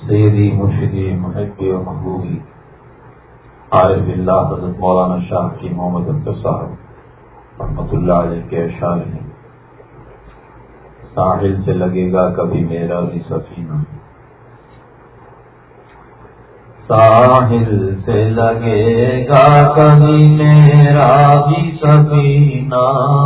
سیدی مرشدی محبی و محبوبی عارف اللہ حضرت مولانا شاہ کی محمد اختر صاحب رحمۃ اللہ علیہ کے اشعار ہیں، ساحل سے لگے گا کبھی میرا بھی سفینہ، ساحل سے لگے گا کبھی میرا بھی سفینہ،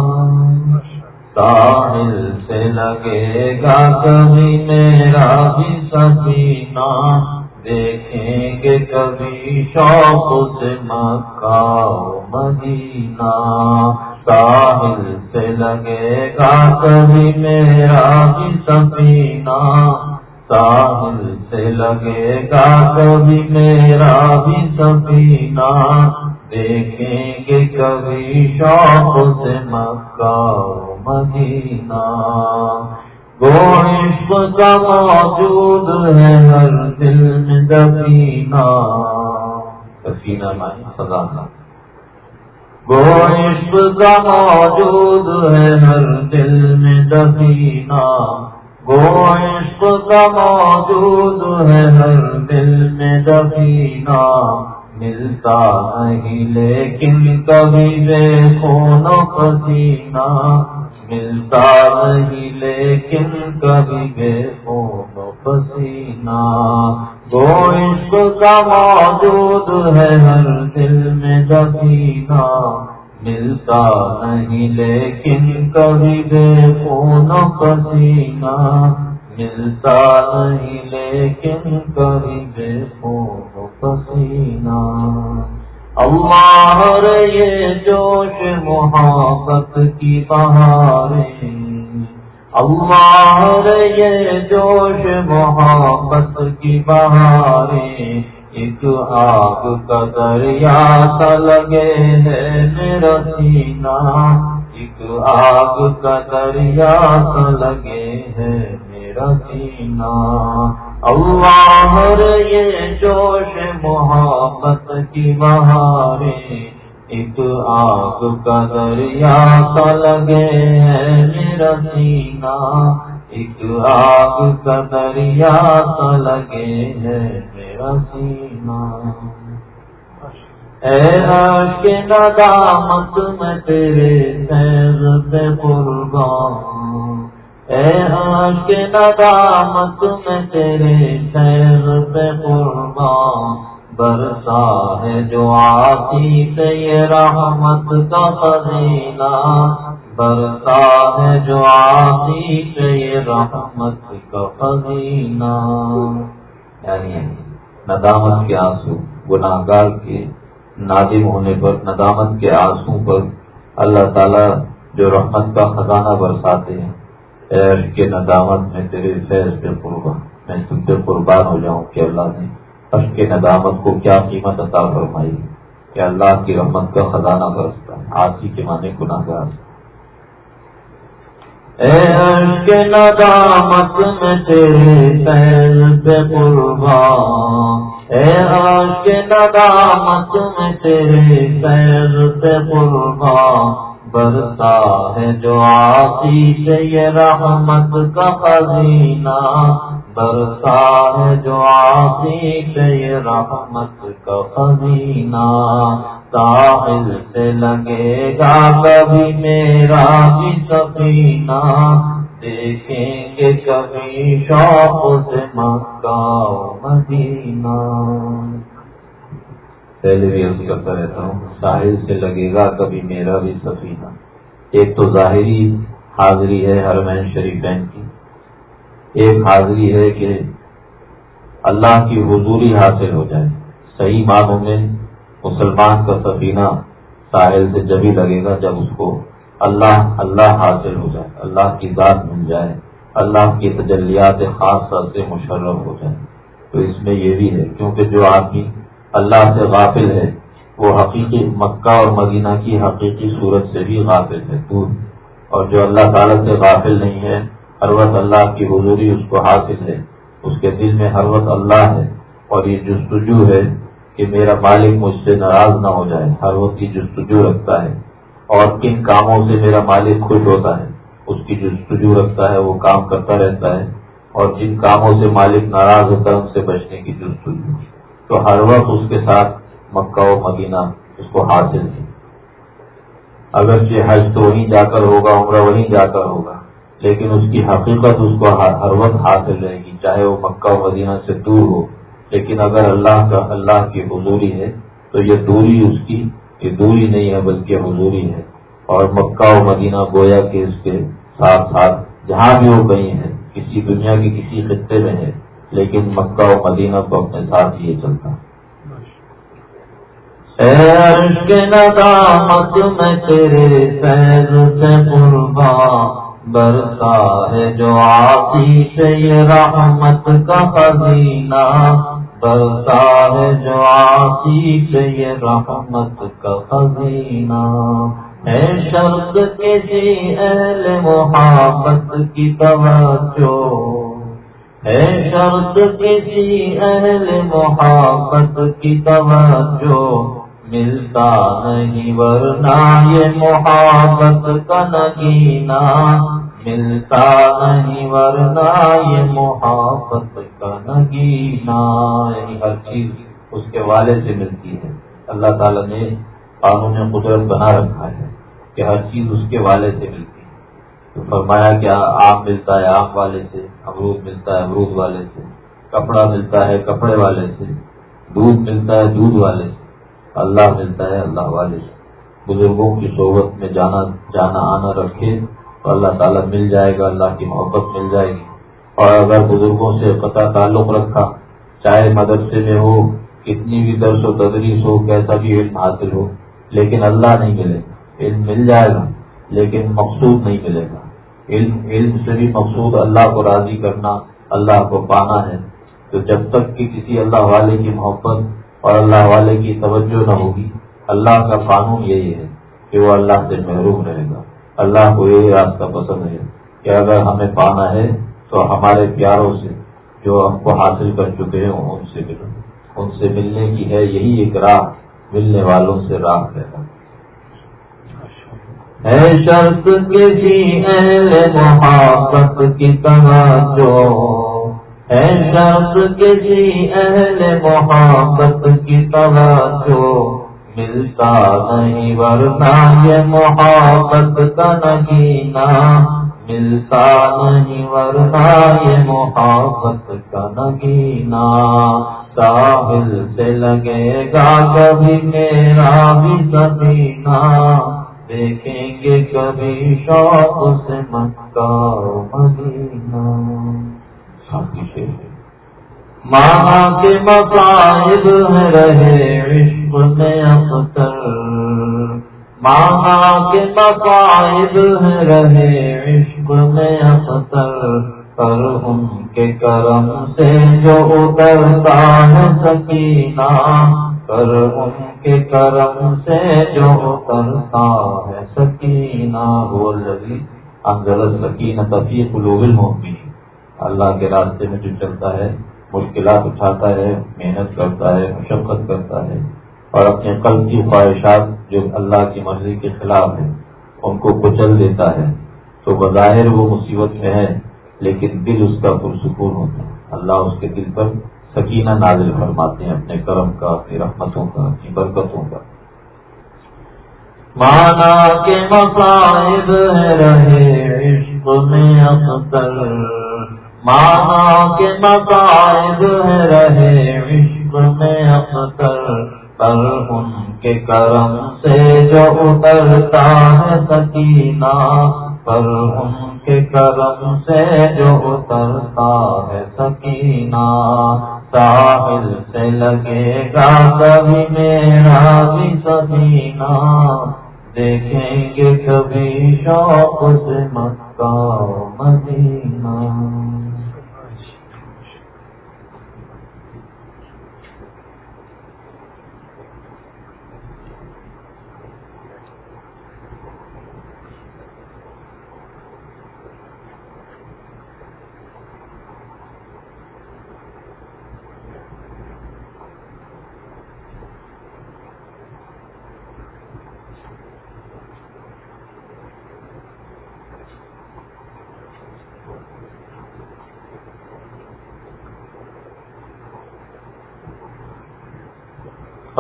ساحل سے لگے گا کبھی میرا بھی سفینہ، دیکھیں گے کبھی شوق سے مکہ و مدینہ، ساحل سے لگے گا کبھی میرا بھی سفینہ، ساحل سے لگے گا کبھی میرا بھی سفینہ، دیکھیں گے کبھی شوق سے مکہ و مدینہ، وہ عشق کا موجود ہے ہر دل میں دفینہ، سفینہ معنی خزانہ، وہ عشق کا موجود ہے ہر دل میں دفینہ، وہ عشق کا موجود ہے ہر دل میں دفینہ، ملتا نہیں لیکن کبھی بے خون و پسینہ، ملتا نہیں لیکن کبھی بے خون و پسینہ، وہ عشق کا موجود ہے ہر دل میں دفینہ، ملتا نہیں لیکن کبھی بے خون و پسینہ، ملتا نہیں لیکن کبھی بے خون و پسینہ، اللہ رے یہ جوش محبت کی بہاریں، اللہ رے یہ جوش محبت کی بہاریں، ایک آگ کا دریا سا لگے ہے میرا سینہ، ایک آگ کا دریا سا لگے ہے میرا سینہ، اللہ رے یہ جوش محبت کی بہاریں، ایک آگ کا دریا سا لگے ہے میرا سینہ، ایک آگ کا دریا سا لگے ہے میرا سینہ، اے عاشق ندامت میں تیرے فیض سے قربان، اے عاشق ندامت میں تیرے فیض سے قربان، برسا ہے جو آتی سے یہ رحمت کا خزینہ، برسا ہے جو آتی سے یہ رحمت کا خزینہ، یعنی ندامت کے آنسو، گناہگار کے نادم ہونے پر ندامت کے آنسو پر اللہ تعالیٰ جو رحمت کا خزانہ برساتے ہیں، اے عشق کے ندامت میں تیرے فیض پہ قربان، میں تم پہ قربان ہو جاؤں کہ اللہ نے عشق کے ندامت کو کیا قیمت عطا فرمائی کہ اللہ کی رحمت کا خزانہ برستا ہے، آسی کے معنی گناہگار، اے عشق کے ندامت میں تیرے فیض پہ قربان، اے عشق کے ندامت میں تیرے فیض پہ قربان، برسا ہے جو آتی سے یہ رحمت کا خزینہ، برسا ہے جو آتی سے یہ رحمت کا خزینہ، ساحل سے لگے گا کبھی میرا بھی سفینہ، دیکھیں گے کبھی شوق سے مکہ و مدینہ، پہلے بھی عرض کرتا رہتا ہوں، ساحل سے لگے گا کبھی میرا بھی سفینہ، ایک تو ظاہری حاضری ہے حرمین شریفین کی، ایک حاضری ہے کہ اللہ کی حضوری حاصل ہو جائے، صحیح معنوں میں مسلمان کا سفینہ ساحل سے جبھی لگے گا جب اس کو اللہ حاصل ہو جائے، اللہ کی ذات مل جائے، اللہ کی تجلیات خاصہ سے مشرف ہو جائے، تو اس میں یہ بھی ہے کیونکہ جو آدمی اللہ سے غافل ہے وہ حقیقی مکہ اور مدینہ کی حقیقی صورت سے بھی غافل ہے دور، اور جو اللہ تعالیٰ سے غافل نہیں ہے ہر وقت اللہ کی حضوری اس کو حاصل ہے، اس کے دل میں ہر وقت اللہ ہے، اور یہ جستجو ہے کہ میرا مالک مجھ سے ناراض نہ ہو جائے، ہر وقت کی جستجو رکھتا ہے، اور کن کاموں سے میرا مالک خوش ہوتا ہے اس کی جستجو رکھتا ہے، وہ کام کرتا رہتا ہے، اور جن کاموں سے مالک ناراض ہوتا ہے ان سے بچنے کی جستجو، تو ہر وقت اس کے ساتھ مکہ و مدینہ اس کو حاصل ہے۔ اگرچہ حج تو وہیں جا کر ہوگا، عمرہ وہیں جا کر ہوگا، لیکن اس کی حقیقت اس کو ہر وقت حاصل رہے گی، چاہے وہ مکہ و مدینہ سے دور ہو۔ لیکن اگر اللہ کی حضوری ہے تو یہ دوری اس کی یہ دوری نہیں ہے بلکہ حضوری ہے، اور مکہ و مدینہ گویا کہ اس کے ساتھ ساتھ جہاں بھی وہ گئی ہیں، کسی دنیا کے کسی خطے میں ہے، لیکن مکہ و مدینہ کو اپنے ساتھ یہ چلتا ہے۔ اے عرش کے ندامت میں تیرے فیض سے قربان، برسا ہے جو آتش یہ رحمت کا خزینہ، برسا ہے جو آتش یہ رحمت کا خزینہ، ہے شرط کسی اہل محبت کی توجہ، ہے شرط کسی اہل محبت کی توجہ، ملتا نہیں ورنہ یہ محبت کا نگینہ، ملتا نہیں ورنہ یہ محبت کا نگینہ، یعنی ہر چیز اس کے والے سے ملتی ہے۔ اللہ تعالیٰ نے قانون قدرت بنا رکھا ہے کہ ہر چیز اس کے والے سے ملتی ہے۔ تو فرمایا کہ آم ملتا ہے آم والے سے، امرود ملتا ہے امرود والے سے، کپڑا ملتا ہے کپڑے والے سے، دودھ ملتا ہے دودھ والے سے، اللہ ملتا ہے اللہ والے سے۔ بزرگوں کی صحبت میں جانا آنا رکھے تو اللہ تعالیٰ مل جائے گا، اللہ کی محبت مل جائے گی۔ اور اگر بزرگوں سے قطع تعلق رکھا، چاہے مدرسے میں ہو، کتنی بھی درس و تدریس ہو، کیسا بھی علم حاصل ہو، لیکن اللہ نہیں ملے گا۔ علم مل جائے گا لیکن مقصود نہیں ملے گا۔ علم سے بھی مقصود اللہ کو راضی کرنا، اللہ کو پانا ہے۔ تو جب تک کہ کسی اللہ والے کی محبت اور اللہ والے کی توجہ نہ ہوگی، اللہ کا قانون یہی ہے کہ وہ اللہ سے محروم رہے گا۔ اللہ کو یہی راستہ پسند ہے کہ اگر ہمیں پانا ہے تو ہمارے پیاروں سے جو ہم کو حاصل کر چکے ہیں ان سے ملو، ان سے ملنے کی ہے یہی ایک راہ، ملنے والوں سے راہ رہتا ہے۔ شرط کسی اہل محبت کی توجہ، ہے شرط کسی اہل محبت کی توجہ، ملتا نہیں ورنہ یہ محبت کا نگینہ، ملتا نہیں ورنہ یہ محبت کا نگینہ، ساحل سے لگے گا کبھی میرا بھی سفینہ، دیکھیں گے کبھی شوق سے مکہ و مدینہ۔ مانا کے مصائب ہے رہے عشق میں اختر، مانا کے مصائب ہے رہے عشق میں اختر، پر ان کے کرم سے جو اترتا ہے سکینہ، پر ان کے کرم سے جو اترتا ہے سکینہ، وہ الذی انزل السکینۃ فی قلوب المؤمنین۔ اللہ کے راستے میں جو چلتا ہے، مشکلات اٹھاتا ہے، محنت کرتا ہے، مشقت کرتا ہے، اور اپنے قلب کی خواہشات جو اللہ کی مرضی کے خلاف ہیں ان کو کچل دیتا ہے، تو بظاہر وہ مصیبت میں ہے لیکن دل اس کا پرسکون ہوتا ہے۔ اللہ اس کے دل پر سکینہ نازل فرماتے ہیں اپنے کرم کا، اپنی رحمتوں کا، اپنی برکتوں کا۔ مانا کے مصائب ہے رہے عشق میں اختر، مانا کے مصائب ہے رہے عشق میں اختر، پر ان کے کرم سے جو اترتا ہے سکینہ، پر ان کے کرم سے جو اترتا ہے سکینہ، ساحل سے لگے گا کبھی میرا بھی سفینہ، دیکھیں گے کبھی شوق سے مکہ و مدینہ۔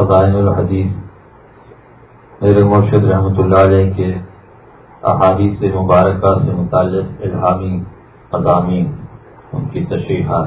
فضائل الحدیث میرے مرشد رحمۃ اللہ علیہ کے احادیث مبارکہ سے متعلق الہامی مضامین، ان کی تشریحات.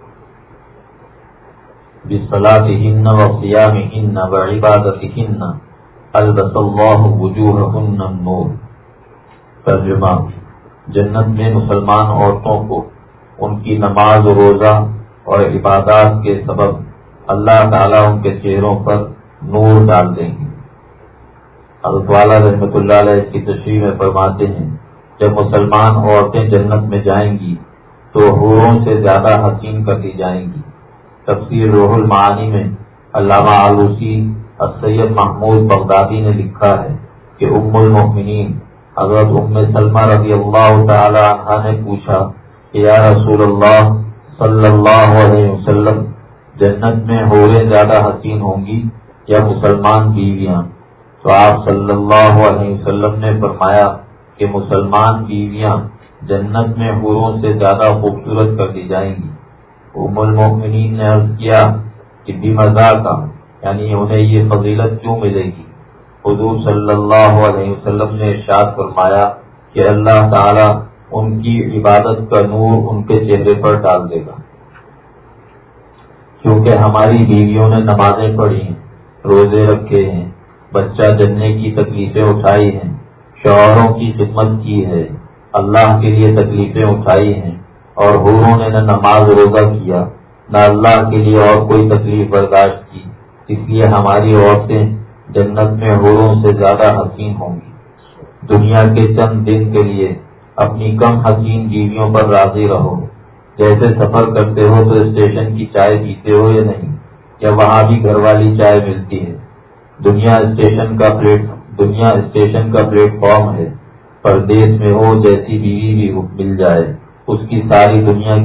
بصلاتہن وصیامہن وعبادتہن البس اللہ وجوہہن النور. ترجمہ: جنت میں مسلمان عورتوں کو ان کی نماز و روزہ اور عبادات کے سبب اللہ تعالیٰ ان کے چہروں پر نور ڈال دیں گے. حضرت والا رحمۃ اللہ علیہ کی تشریح میں فرماتے ہیں، جب مسلمان عورتیں جنت میں جائیں گی تو حوروں سے زیادہ حسین کر دی جائیں گی. تفسیر روح المعانی میں علامہ آلوسی السید محمود بغدادی نے لکھا ہے کہ ام المؤمنین حضرت ام سلمہ رضی اللہ تعالی عنہا نے پوچھا کہ یا رسول اللہ صلی اللہ علیہ وسلم، جنت میں حوریں زیادہ حسین ہوں گی یا مسلمان بیویاں؟ تو آپ صلی اللہ علیہ وسلم نے فرمایا کہ مسلمان بیویاں جنت میں حوروں سے زیادہ خوبصورت کر دی جائیں گی. ام المؤمنین نے عرض کیا کہ بمذاق، یعنی انہیں یہ فضیلت کیوں ملے گی؟ حضور صلی اللہ علیہ وسلم نے ارشاد فرمایا کہ اللہ تعالی ان کی عبادت کا نور ان کے چہرے پر ڈال دے گا. کیونکہ ہماری بیویوں نے نمازیں پڑھی ہیں، روزے رکھے ہیں، بچہ جننے کی تکلیفیں اٹھائی ہیں، شوہروں کی خدمت کی ہے، اللہ کے لیے تکلیفیں اٹھائی ہیں، اور حوروں نے نہ نماز روزہ کیا نہ اللہ کے لیے اور کوئی تکلیف برداشت کی. اس لیے ہماری عورتیں جنت میں حوروں سے زیادہ حسین ہوں گی. دنیا کے چند دن کے لیے اپنی کم حسین بیویوں پر راضی رہو. جیسے سفر کرتے ہو تو اسٹیشن کی چائے پیتے ہو یا نہیں، یا وہاں بھی گھر والی چائے ملتی ہے. دنیا اسٹیشن کا پلیٹ فارم ہے. پردیس میں ہو جیسی بیوی بھی مل جائے اس کو ساری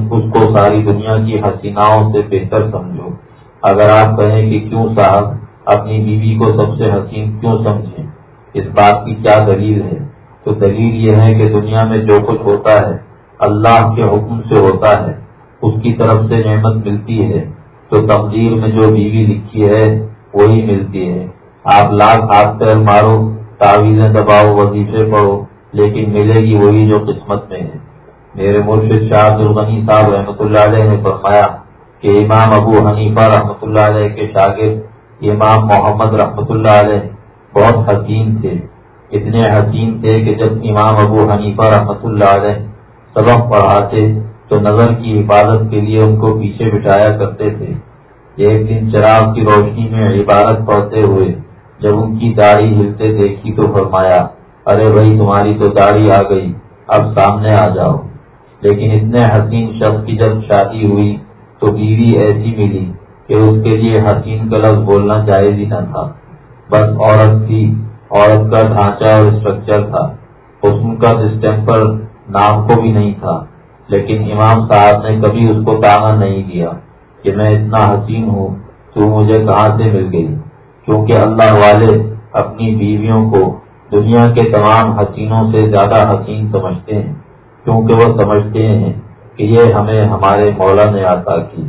دنیا کی حسیناؤں سے بہتر سمجھو. اگر آپ کہیں کہ کیوں صاحب اپنی بیوی کو سب سے حسین کیوں سمجھیں، اس بات کی کیا دلیل ہے؟ تو دلیل یہ ہے کہ دنیا میں جو کچھ ہوتا ہے اللہ کے حکم سے ہوتا ہے، اس کی طرف سے نعمت ملتی ہے. تو تقدیر میں جو بیوی لکھی ہے وہی ملتی ہے. آپ لاکھ ہاتھ پیر مارو، تعویذیں دباؤ، وظیفے پڑھو، لیکن ملے گی وہی جو قسمت میں ہے. میرے مرشد شاہ عبد الغنی صاحب رحمۃ اللہ علیہ نے فرمایا کہ امام ابو حنیفہ رحمۃ اللہ علیہ کے شاگرد امام محمد رحمۃ اللہ علیہ بہت حسین تھے. اتنے حسین تھے کہ جب امام ابو حنیفہ رحمۃ اللہ علیہ سبق پڑھاتے تو نظر کی حفاظت کے لیے ان کو پیچھے بٹھایا کرتے تھے. ایک دن چراغ کی روشنی میں عبادت پڑھتے ہوئے جب ان کی داڑھی ہلتے دیکھی تو فرمایا، ارے بھائی تمہاری تو داڑھی آ گئی، اب سامنے آ جاؤ. لیکن اتنے حسین شخص کی جب شادی ہوئی تو بیوی ایسی ملی کہ اس کے لیے حسین کا لفظ بولنا جائز ہی نہ تھا. بس عورت تھی، عورت کا ڈھانچہ اور اسٹرکچر تھا، حسن کا ڈسٹیمپر نام کو بھی نہیں تھا. لیکن امام صاحب نے کبھی اس کو تانا نہیں دیا کہ میں اتنا حسین ہوں، تو مجھے کہاں سے مل گئی. کیونکہ اللہ والے اپنی بیویوں کو دنیا کے تمام حسینوں سے زیادہ حسین سمجھتے ہیں، کیونکہ وہ سمجھتے ہیں کہ یہ ہمیں ہمارے مولا نے عطا کی.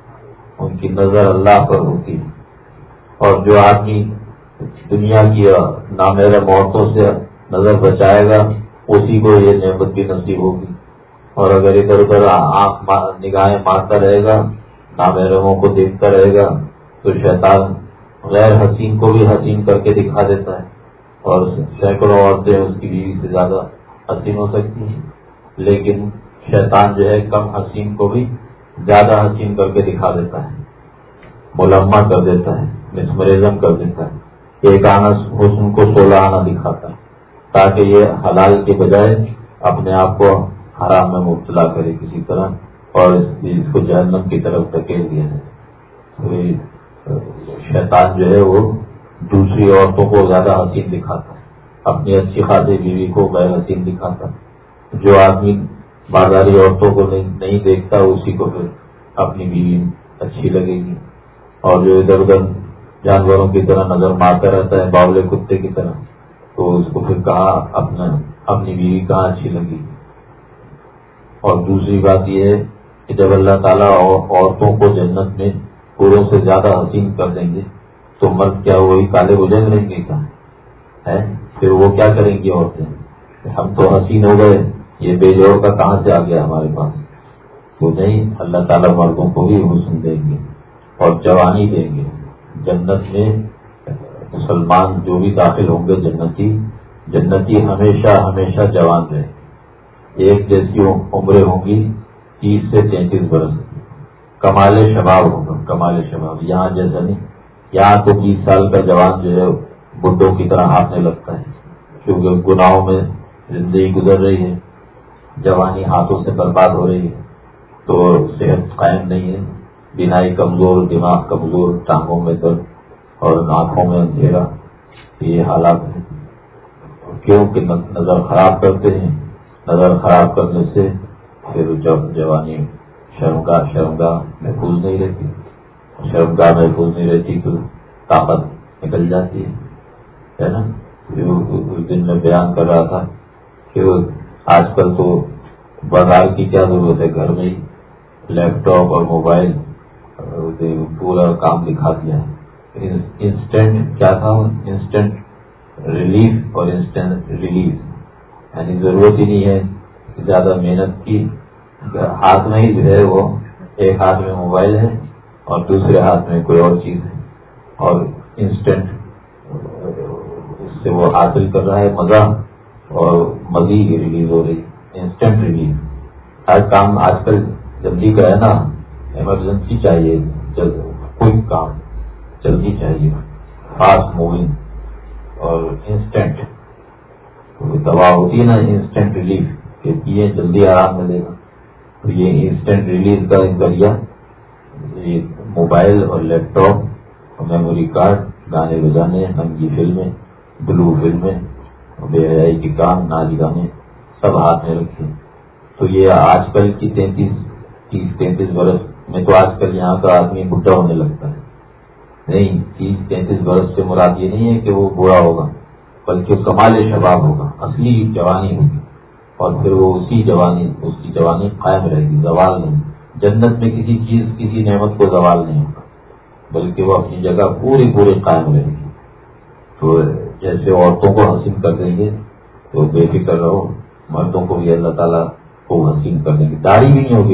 ان کی نظر اللہ پر ہوتی ہے. اور جو آدمی دنیا کی نامحرم عورتوں سے نظر بچائے گا اسی کو یہ نعمت بھی نصیب ہوگی. اور اگر ادھر ادھر نگاہیں مارتا رہے گا، نامحرموں کو دیکھتا رہے گا، تو شیطان غیر حسین کو بھی حسین کر کے دکھا دیتا ہے. اور سینکڑوں عورتیں اس کی بیوی سے زیادہ حسین ہو سکتی ہیں، لیکن شیطان جو ہے کم حسین کو بھی زیادہ حسین کر کے دکھا دیتا ہے، ملمہ کر دیتا ہے، مسمرزم کر دیتا ہے. ایک آنا حسن کو 16 آنا دکھاتا ہے تاکہ یہ حلال کے بجائے اپنے آپ کو حرام میں مبتلا کرے کسی طرح اور اس کو جہنم کی طرف دھکیل دیا ہے. شیطان جو ہے وہ دوسری عورتوں کو زیادہ حسین دکھاتا ہے، اپنی اچھی خاصی بیوی کو غیر حسین دکھاتا ہے. جو آدمی بازاری عورتوں کو نہیں دیکھتا اسی کو پھر اپنی بیوی اچھی لگے گی. اور جو ادھر ادھر جانوروں کی طرح نظر مارتا رہتا ہے باولے کتے کی طرح، تو اس کو پھر کہاں اپنی بیوی کہاں اچھی لگے گی. اور دوسری بات یہ ہے کہ جب اللہ تعالیٰ عورتوں کو جنت میں پوروں سے زیادہ حسین کر دیں گے تو مرد کیا وہی کالے بجنگ رہیں گے کیا ہے؟ پھر وہ کیا کریں گی عورتیں؟ ہم تو حسین ہو گئے، یہ بے جوڑ کا کہاں سے آ گیا ہمارے پاس؟ تو نہیں، اللہ تعالیٰ مردوں کو بھی حسن دیں گے اور جوانی دیں گے. جنت میں مسلمان جو بھی داخل ہوں گے جنتی ہمیشہ ہمیشہ جوان رہے. ایک جیسی عمریں ہوں گی 30 سے 33 برس، کمال شباب ہوگا، کمال شباب. یہاں جیسا نہیں، یہاں تو 20 سال کا جوان جو ہے بڈھوں کی طرح ہاتھنے لگتا ہے، کیونکہ گناہوں میں زندگی گزر رہی ہے، جوانی ہاتھوں سے برباد ہو رہی ہے، تو صحت قائم نہیں ہے، بینائی کمزور، دماغ کمزور، ٹانگوں میں درد اور آنکھوں میں اندھیرا. یہ حالات ہیں. کیوں کہ نظر خراب کرتے ہیں. نظر خراب کرنے سے پھر جب جوانی شرمگاہ محفوظ نہیں رہتی، شرمگاہ محفوظ نہیں رہتی تو طاقت نکل جاتی ہے نا. اس دن میں بیان کر رہا تھا کہ آج کل تو بازار کی کیا ضرورت ہے، گھر میں ہی لیپ ٹاپ اور موبائل پورا کام دکھا دیا ہے. انسٹنٹ کیا تھا، انسٹنٹ ریلیف اور انسٹنٹ ریلیف، یعنی ضرورت ہی نہیں ہے زیادہ محنت کی. ہاتھ میں ہی جو ہے وہ ایک ہاتھ میں موبائل ہے اور دوسرے ہاتھ میں کوئی اور چیز ہے، اور انسٹنٹ اس سے وہ حاصل کر رہا ہے مزہ، اور مزید ریلیز ہو رہی ہے، انسٹنٹ ریلیز. ہر کام آج کل جلدی کا ہے نا، ایمرجنسی چاہیے، کوئی کام جلدی چاہیے، فاسٹ موونگ. اور انسٹنٹ دوا ہوتی ہے نا انسٹنٹ ریلیف، کہ پیے جلدی آرام ملے گا. تو یہ انسٹنٹ ریلیز کا ذریعہ یہ موبائل اور لیپ ٹاپ اور میموری کارڈ، گانے بجانے، ننگی فلمیں، بلو فلمیں، بے حیائی کے کام، ناچ گانے سب ہاتھ میں رکھے. تو یہ آج کل کی 30-33 برس میں تو آج کل یہاں کا آدمی بڈھا ہونے لگتا ہے. نہیں، 30-33 برس سے مراد یہ نہیں ہے کہ وہ بوڑھا ہوگا، بلکہ کمال شباب ہوگا، اصلی جوانی ہوگی. اور پھر وہ اس کی جوانی قائم رہے گی، زوال نہیں. جنت میں کسی چیز، کسی نعمت کو زوال نہیں ہوگا، بلکہ وہ اپنی جگہ پوری قائم رہے گی. تو جیسے عورتوں کو حسین کر دیں گے تو بے فکر رہو، مردوں کو بھی اللہ تعالیٰ کو حسین کر دیں گے. داڑھی بھی نہیں ہوگی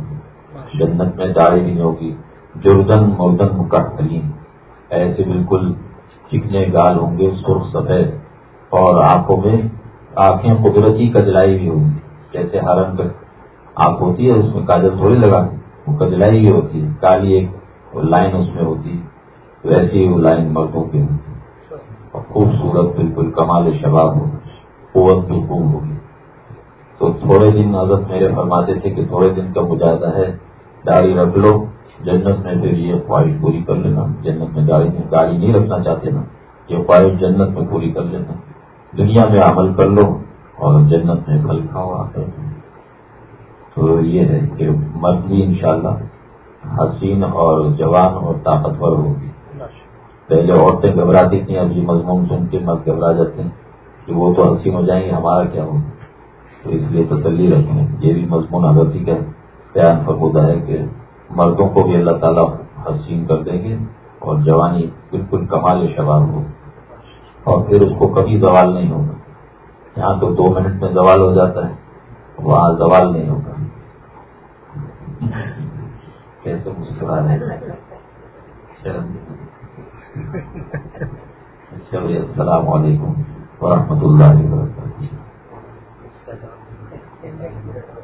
جنت میں داڑھی بھی نہیں ہوگی. جردن مردن مکحلین، ایسے بالکل چکنے گال ہوں گے، سرخ سفید، اور آنکھیں قدرتی کجلائی بھی ہوں گی. جیسے ہرن کا آنکھ ہوتی ہے، اس میں کاجل تھوڑی لگا، وہ کجلائی بھی ہوتی ہے، کالی ایک لائن اس میں ہوتی ہے، ویسی وہ لائن مردوں کی ہوتی ہے. اور خوبصورت بالکل کمال شباب ہوگی، قوت بھی خوب ہوگی. تو تھوڑے دن حضرت میرے فرماتے تھے کہ تھوڑے دن کا مجاہدہ ہے، داڑھی رکھ لو، جنت میں پھر یہ خواہش پوری کر لینا. جنت میں داڑھی نہیں رکھنا چاہتے نا، یہ خواہش جنت میں پوری کر لینا. دنیا میں عمل کر لو اور جنت میں پھل کھاؤ آتے. تو یہ ہے کہ مرد بھی انشاءاللہ حسین اور جوان اور طاقتور ہوگی. پہلے عورتیں گھبراتی تھیں، اب یہ مضمون سن کے مرد گھبرا جاتے ہیں کہ وہ تو حسین ہو جائیں گے، ہمارا کیا ہوگا. تو اس لیے تسلی رکھیں. یہ بھی مضمون حضرت کا بیان فرمودہ ہے کہ مردوں کو بھی اللہ تعالیٰ حسین کر دیں گے اور جوانی بالکل کمال شباب ہو، اور پھر اس کو کبھی زوال نہیں ہوگا. یہاں تو 2 منٹ میں زوال ہو جاتا ہے، وہاں زوال نہیں ہوگا. کیسے مسکرانے. چلیے، السلام علیکم ورحمۃ اللہ وبرکاتہ.